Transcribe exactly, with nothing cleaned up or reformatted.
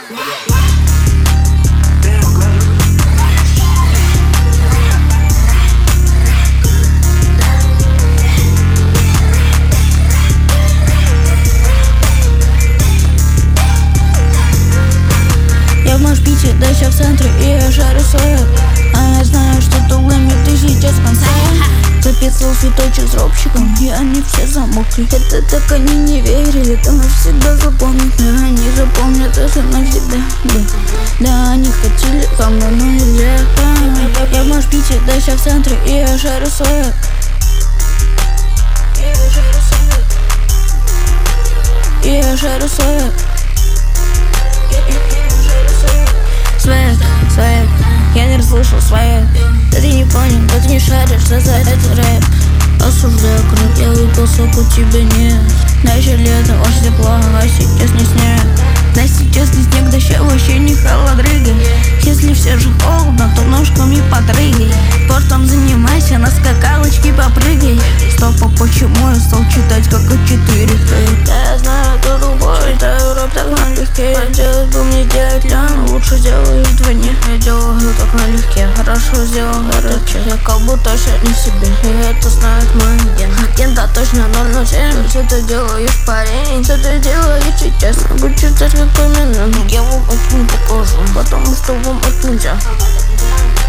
Я в Машпите, дача в центре, и я жарю свое. А я знаю, что тулами ты сейчас в конце. Записал цветочек с робщиком, и они все замокли. Это так они не верили, это навсегда запомнят. Да, они запомнят это навсегда, да. Да, они хотели ко мне, но нельзя. Я в Машпите, дача в центре, и я жарю свое. И я жарю свое. Свет, свет, я не расслышал свет. Да ты не понял, да ты не шаришь, что за это рэп. Осуждаю кровь, я выпил сок, у тебя нет. Дальше лето, очень тепло, а сейчас не снег. Да сейчас не снег, да ща вообще не холодрыга. Если все же холодно, то ножками подрыгай. Спортом занимайся, на скакалочке попрыгай. Стоп, а почему я стал читать как а четыре? Да я знаю, ты тупой, читаю рэп так налегке. Хотелось бы мне делать лян, лучше сделаю вдвойне. Я делаю так налегке, хорошо сделал короче. Я как будто не в себе, и это знает мой ген. Агента точно ноль ноль семь. Все ты делаешь, парень, все ты делаешь сейчас. Могу читать как именно, но я вам это не покажу, потому что вам это нельзя.